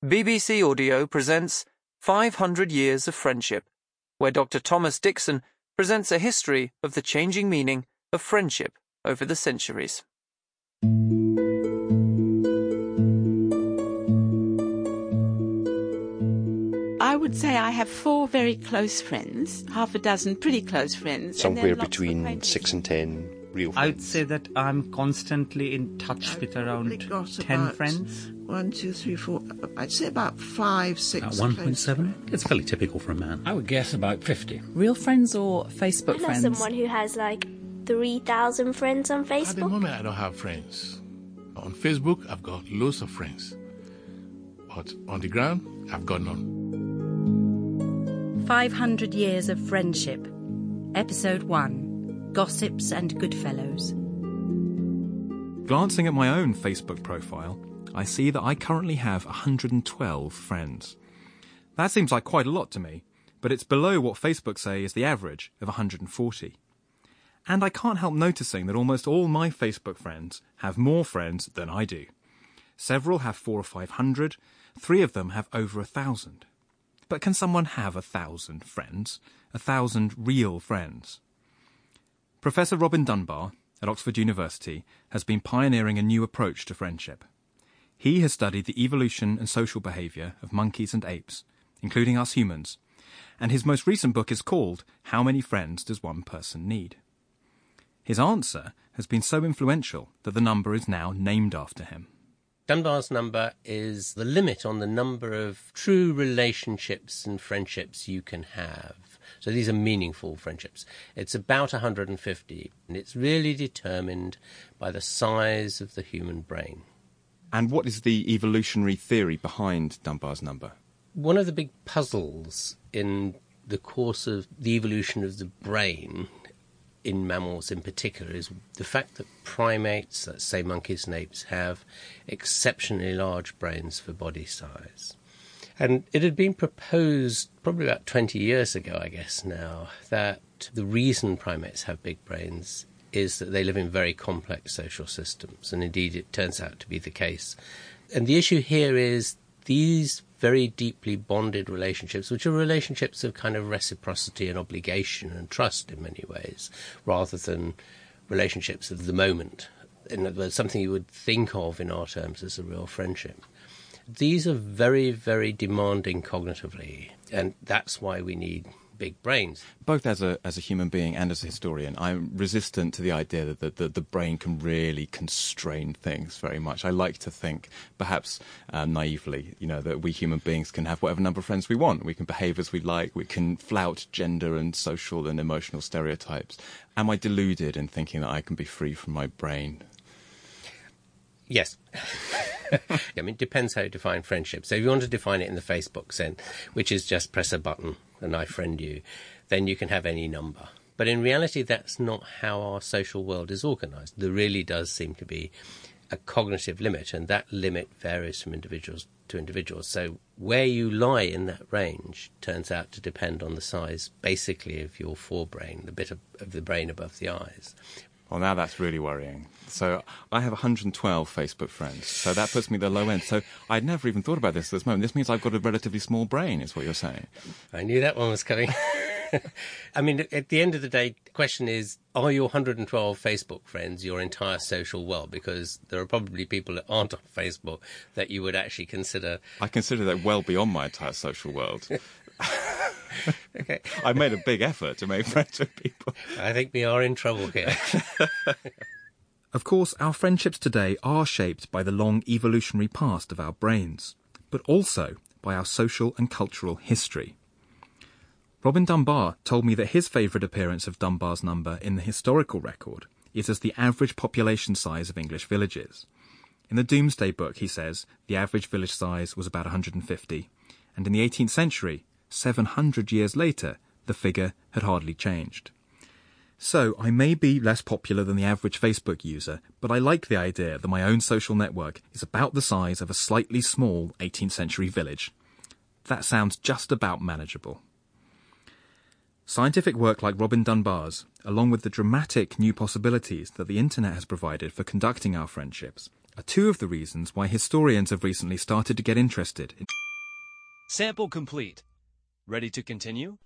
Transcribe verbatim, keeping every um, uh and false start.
B B C Audio presents five hundred Years of Friendship, where Doctor Thomas Dixon presents a history of the changing meaning of friendship over the centuries. I would say I have four very close friends, half a dozen pretty close friends. Somewhere between six and ten real friends. I would say that I'm constantly in touch I've with around ten about friends. One, two, three, four. I'd say about five, six. About one point seven? close It's fairly typical for a man. I would guess about fifty. Real friends or Facebook I know friends? someone who has like three thousand friends on At the Facebook. moment, I don't have friends. On Facebook, I've got loads of friends. But on the ground, I've got none. five hundred Years of Friendship. Episode one. Gossips and Goodfellows. Glancing at my own Facebook profile, I see that I currently have one hundred twelve friends. That seems like quite a lot to me, but it's below what Facebook say is the average of one hundred forty. And I can't help noticing that almost all my Facebook friends have more friends than I do. Several have four or five hundred, three of them have over a thousand. But can someone have a thousand friends? A thousand real friends? Professor Robin Dunbar at Oxford University has been pioneering a new approach to friendship. He has studied the evolution and social behaviour of monkeys and apes, including us humans, and his most recent book is called How Many Friends Does One Person Need? His answer has been so influential that the number is now named after him. Dunbar's number is the limit on the number of true relationships and friendships you can have. So these are meaningful friendships. It's about one hundred fifty, and it's really determined by the size of the human brain. And what is the evolutionary theory behind Dunbar's number? One of the big puzzles in the course of the evolution of the brain, in mammals in particular, is the fact that primates, let's say monkeys and apes, have exceptionally large brains for body size. And it had been proposed probably about twenty years ago, I guess now, that the reason primates have big brains is that they live in very complex social systems. And indeed, it turns out to be the case. And the issue here is these very deeply bonded relationships, which are relationships of kind of reciprocity and obligation and trust in many ways, rather than relationships of the moment. In other words, something you would think of in our terms as a real friendship. These are very, very demanding cognitively, and that's why we need big brains. Both as a as a human being and as a historian, I'm resistant to the idea that the, the, the brain can really constrain things very much. I like to think, perhaps um, naively, you know, that we human beings can have whatever number of friends we want. We can behave as we like. We can flout gender and social and emotional stereotypes. Am I deluded in thinking that I can be free from my brain? Yes. I mean, it depends how you define friendship. So if you want to define it in the Facebook sense, which is just press a button and I friend you, then you can have any number. But in reality, that's not how our social world is organised. There really does seem to be a cognitive limit, and that limit varies from individuals to individuals. So where you lie in that range turns out to depend on the size, basically, of your forebrain, the bit of, of the brain above the eyes. Well, now that's really worrying. So I have one hundred twelve Facebook friends, so that puts me at the low end. So I'd never even thought about this at this moment. This means I've got a relatively small brain, is what you're saying. I knew that one was coming. I mean, at the end of the day, the question is, are your one hundred twelve Facebook friends your entire social world? Because there are probably people that aren't on Facebook that you would actually consider... I consider that well beyond my entire social world. Okay. I've made a big effort to make friends with people. I think we are in trouble here. Of course, our friendships today are shaped by the long evolutionary past of our brains, but also by our social and cultural history. Robin Dunbar told me that his favourite appearance of Dunbar's number in the historical record is as the average population size of English villages. In the Domesday Book, he says, the average village size was about one hundred fifty, and in the eighteenth century, seven hundred years later, the figure had hardly changed. So, I may be less popular than the average Facebook user, but I like the idea that my own social network is about the size of a slightly small eighteenth century village. That sounds just about manageable. Scientific work like Robin Dunbar's, along with the dramatic new possibilities that the internet has provided for conducting our friendships, are two of the reasons why historians have recently started to get interested in. Sample complete. Ready to continue?